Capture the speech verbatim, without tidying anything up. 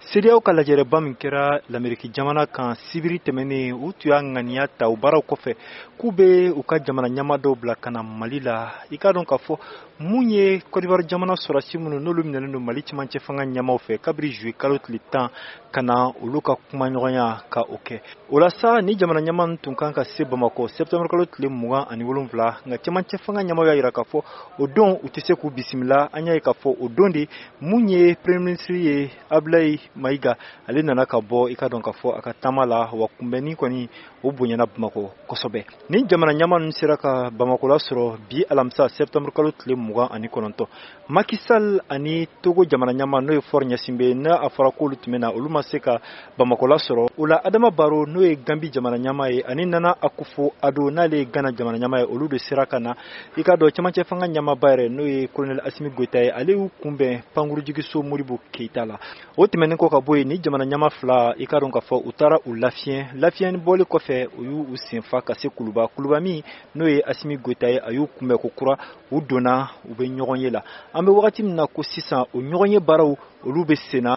Siriyaw ka lajɛrɛba min kɛra l'Amérique jamana kan sibiri tɛmɛnen u tun y'a ŋaniya ta u baaraw kɔfɛ k'u bɛ u ka jamana ɲama dɔw bila ka na Mali la. I k'a dɔn k'a fɔ mun ye Côte d'Ivoire jamana sɔrɔsi minnu n'olu minɛlen don Mali cɛmancɛ fanga ɲamaw fɛ kabiri juillet kalo tile tan ka na olu ka kumaɲɔgɔnya ka o kɛ. O la sa ni jamana ɲama tun kan ka se Bamako septembre kalo tile mugan ani wolonwula nka cɛmancɛ fanga ɲamaw y'a jira k'a fɔ o don u tɛ se k'u bisimila. An y'a ye k'a fɔ o don de mun ye premier ministre ye Ablaye Maïga ale nana ka bɔ i ka dɔn ka fɔ a ka taama la wa kunbɛnni kɔni o bonyana Bamako kosɛbɛ. Ni jamana ɲama ninnu sera ka Bamako la sɔrɔ bi alamisa septembre kalo tile mugan ani kɔnɔntɔn. Macky Sall ani Togo jamana ɲama n'o ye Faure Gnassingbé n'a a fɔra k'olu tun bɛ na olu ma se ka Bamako la sɔrɔ. O la Adama Barrow n'o ye Gambie jamana ɲama ye ani Nana Akufo-Addo n'ale ye Ghana jamana ɲama ye olu de sera ka na. I ka dɔn cɛmancɛ fanga ɲamaba yɛrɛ n'o ye colonel Assimi Goïta ye ale y'u kunbɛn Pankurujigiso Modibo Keïta la. O tɛmɛnen kɔ ka bɔ yen ni jamana ɲama fila i ka dɔn k'a fɔ u taara u lafiɲɛ lafiɲɛ bɔli kɔfɛ u y'u u senfa ka se Kuluba Kuluba min n'o ye Assimi Goïta ye a y'u kunbɛn ko kura u donna u bɛ ɲɔgɔn ye la. An bɛ wagati min na ko sisan o ɲɔgɔn ye baaraw olu bɛ senna.